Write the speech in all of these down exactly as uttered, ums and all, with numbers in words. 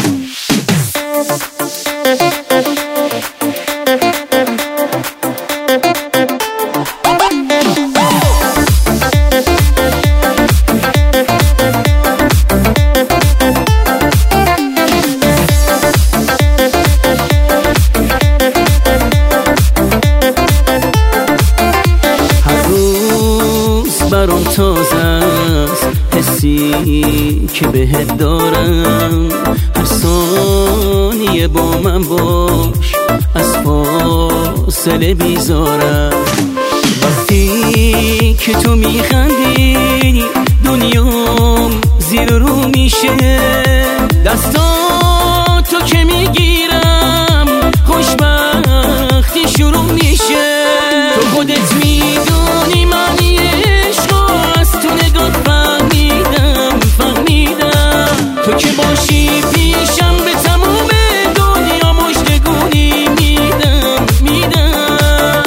برام تازه است حسی که بهت دارم، هر ثانیه با من باش، از فاصله بیزارم. وقتی که تو میخندی دنیام زیر رو میشه، دستاتو که میگیرم خوشبختی شروع میشه. تو خودت میدونی من تو که باشی پیشم به تموم دنیا مژدگونی میدم میدم.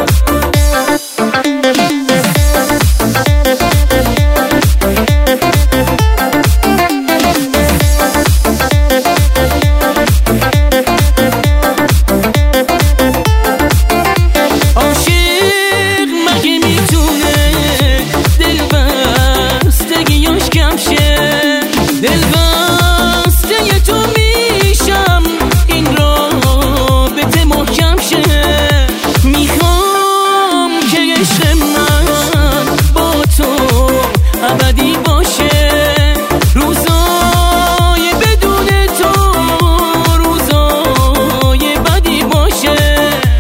عاشق مگه میتونه دل بستگیاش کم شه؟ دل بسته تو میشم این رابطه محکم شه. میخوام که عشق من با تو ابدی باشه، روزای بدون تو روزای بدی باشه،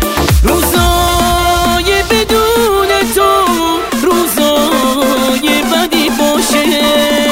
روزای بدون تو روزای بدی باشه.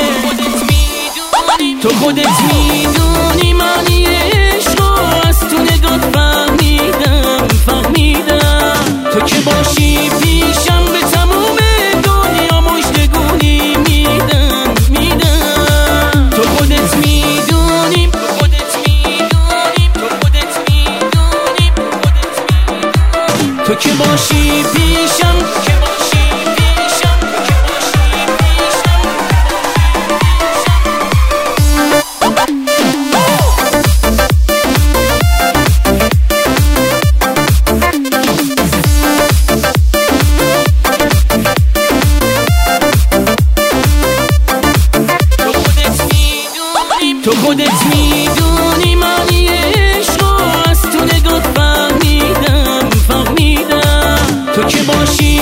تو خودت میدونی من عشق از تو نگات فهمیدم فهمیدم. تو که باشی پیشم به تموم دنیا مژدگونی میدم میدم. تو خودت میدونی تو خودت میدونی تو خودت میدونی تو که باشی پیشم که باشی پیشم که باشی پیشم. تو خودت میدونی من عشق از تو نگات فهمیدم فهمیدم. تو که باشی